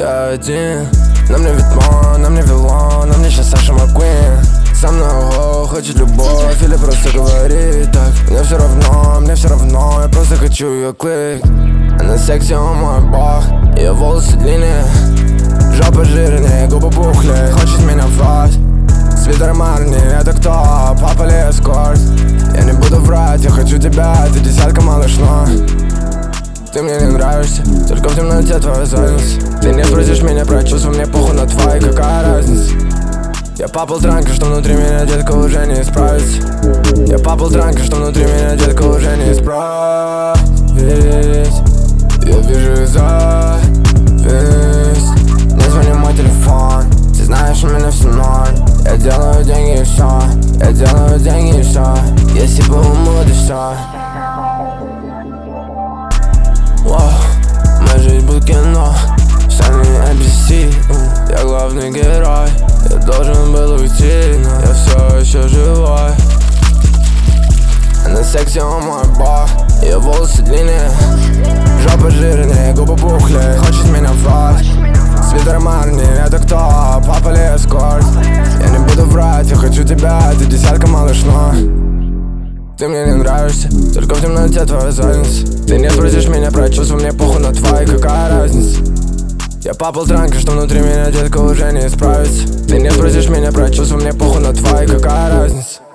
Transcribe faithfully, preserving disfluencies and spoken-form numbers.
Я один, на мне Витмон, на мне Вилон, на мне сейчас Саша Маккуин. Со мной ого, хочет любовь или просто говорит так. Мне все равно, мне все равно, я просто хочу ее клик. Она секси, он мой бог, ее волосы длинные, жопа жирнее, губы пухлее, хочет меня в рот. Свитер Марни, это кто? Папа ли эскорт? Я не буду врать, я хочу тебя, ты десятка, малыш, но ты мне не нравишься, только в темноте твоя задница. Ты не спросишь меня про чувства, мне похуй на твои, какая разница? Я по полтранка, что внутри меня, детка, уже не исправится. Я по полтранка, что внутри меня, детка, уже не исправить. Я вижу зависть. Не звони мой телефон, ты знаешь, у меня все ноль. Я делаю деньги и все, я делаю деньги и все. Если бы умыл, да все. Воу, моя жизнь будет кино, Sunny эн би си. Я главный герой, я должен был уйти, но я все еще живой. Она секси, он мой бог, ее волосы длиннее, жопа жирнее, губы пухлее, хочет меня в рот. Свитер Марни, это кто? Папа ли эскорт? Я не буду врать, я хочу тебя, ты десятка, малыш, но ты мне не нравишься, только в темноте твоя задница. Ты не спросишь меня про чувства, мне похуй на твои, какая разница? Я по полтранка, что внутри меня, детка, уже не исправится. Ты не спросишь меня про чувства, мне похуй на твои, какая разница?